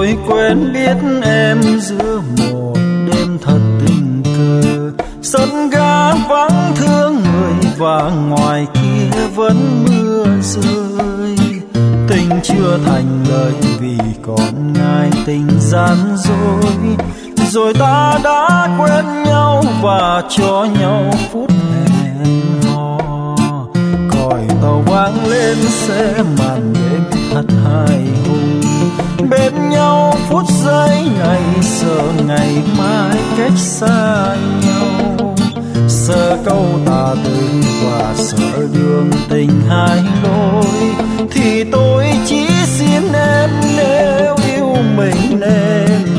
tôi quen biết em giữa một đêm thật tình cờ. Sân ga vắng thương người và ngoài kia vẫn mưa rơi. Tình chưa thành lời vì còn ngại tình gian dối. Rồi ta đã quen nhau và cho nhau phút hẹn hò. Còi tàu vang lên sẽ màn đêm thật hài hùng. Bên nhau phút giây này sợ ngày mai cách xa nhau. Sợ câu tà từ và sợ đường tình hai lối. Thì tôi chỉ xin em nếu yêu mình nên